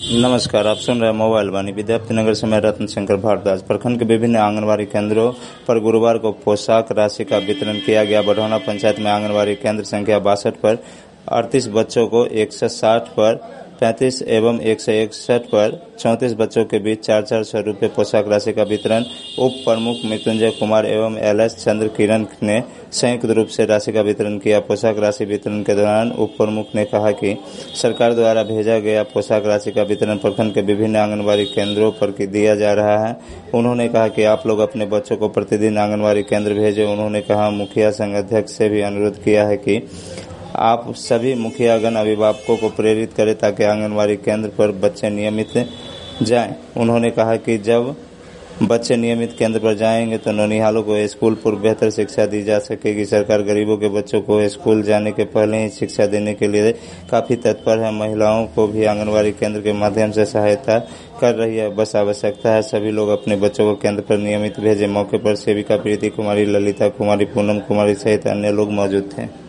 नमस्कार, आप सुन रहे हैं मोबाइल वाणी। विद्यार्थी नगर से मैं रत्न शंकर भारद्वाज। प्रखंड के विभिन्न आंगनबाड़ी केंद्रों पर गुरुवार को पोशाक राशि का वितरण किया गया। बढ़ौना पंचायत में आंगनबाड़ी केंद्र संख्या 62 पर 38 बच्चों को 160 पर 35 एवं 161 पर 34 बच्चों के बीच 400 रुपये पोशाक राशि का वितरण उप प्रमुख मृत्युंजय कुमार एवं LS चंद्र किरण ने संयुक्त रूप से राशि का वितरण किया। पोशाक राशि वितरण के दौरान उप प्रमुख ने कहा कि सरकार द्वारा भेजा गया पोशाक राशि का वितरण प्रखंड के विभिन्न आंगनबाड़ी केंद्रों पर दिया जा रहा है। उन्होंने कहा कि आप लोग अपने बच्चों को प्रतिदिन आंगनबाड़ी केंद्र भेजें। उन्होंने कहा मुखिया संघ अध्यक्ष से भी अनुरोध किया है कि आप सभी मुखियागण अभिभावकों को प्रेरित करें ताकि आंगनबाड़ी केंद्र पर बच्चे नियमित जाएं। उन्होंने कहा कि जब बच्चे नियमित केंद्र पर जाएंगे तो नौनिहालों को स्कूल पूर्व बेहतर शिक्षा दी जा सकेगी। सरकार गरीबों के बच्चों को स्कूल जाने के पहले ही शिक्षा देने के लिए काफी तत्पर है। महिलाओं को भी आंगनबाड़ी केंद्र के माध्यम से सहायता कर रही है। बस आवश्यकता है सभी लोग अपने बच्चों को केंद्र पर नियमित भेजें। मौके पर सेविका प्रीति कुमारी, ललिता कुमारी, पूनम कुमारी सहित अन्य लोग मौजूद थे।